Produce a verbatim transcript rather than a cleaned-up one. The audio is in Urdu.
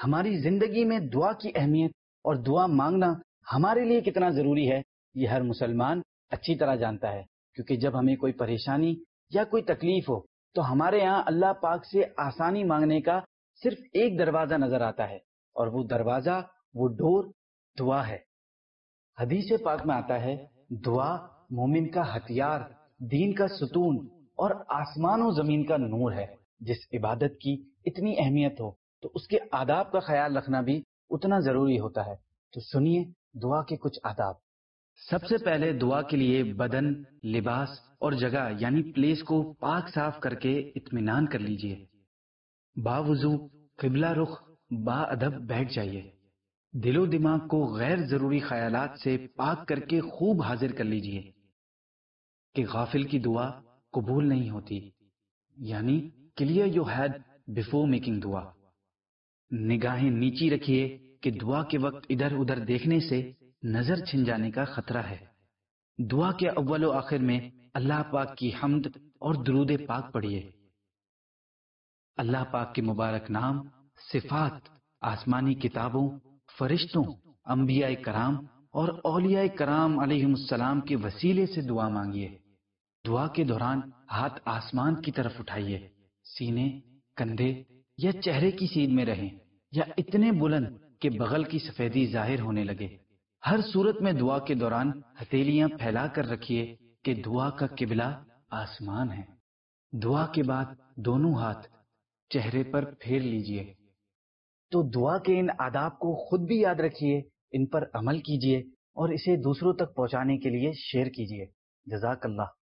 ہماری زندگی میں دعا کی اہمیت اور دعا مانگنا ہمارے لیے کتنا ضروری ہے یہ ہر مسلمان اچھی طرح جانتا ہے، کیونکہ جب ہمیں کوئی پریشانی یا کوئی تکلیف ہو تو ہمارے ہاں اللہ پاک سے آسانی مانگنے کا صرف ایک دروازہ نظر آتا ہے، اور وہ دروازہ، وہ ڈور دعا ہے۔ حدیث پاک میں آتا ہے، دعا مومن کا ہتھیار، دین کا ستون اور آسمان و زمین کا نور ہے۔ جس عبادت کی اتنی اہمیت ہو تو اس کے آداب کا خیال رکھنا بھی اتنا ضروری ہوتا ہے۔ تو سنیے دعا کے کچھ آداب۔ سب سے پہلے دعا کے لیے بدن، لباس اور جگہ یعنی پلیس کو پاک صاف کر کے اطمینان کر لیجئے۔ باوضو قبلہ رخ با ادب بیٹھ جائیے۔ دل و دماغ کو غیر ضروری خیالات سے پاک کر کے خوب حاضر کر لیجئے کہ غافل کی دعا قبول نہیں ہوتی، یعنی clear your head before making دعا۔ نگاہیں نیچی رکھیے کہ دعا کے وقت ادھر ادھر دیکھنے سے نظر چھن جانے کا خطرہ ہے۔ دعا کے اول و آخر میں اللہ پاک کی حمد اور درود پاک پڑھیے۔ اللہ پاک کے مبارک نام، صفات، آسمانی کتابوں، فرشتوں، انبیاء کرام اور اولیاء کرام علیہم السلام کے وسیلے سے دعا مانگیے۔ دعا کے دوران ہاتھ آسمان کی طرف اٹھائیے، سینے، کندھے یا چہرے کی سیدھ میں رہیں یا اتنے بلند کہ بغل کی سفیدی ظاہر ہونے لگے۔ ہر صورت میں دعا کے دوران ہتھیلیاں پھیلا کر رکھیے کہ دعا کا قبلہ آسمان ہے۔ دعا کے بعد دونوں ہاتھ چہرے پر پھیر لیجئے۔ تو دعا کے ان آداب کو خود بھی یاد رکھیے، ان پر عمل کیجئے اور اسے دوسروں تک پہنچانے کے لیے شیئر کیجئے۔ جزاک اللہ۔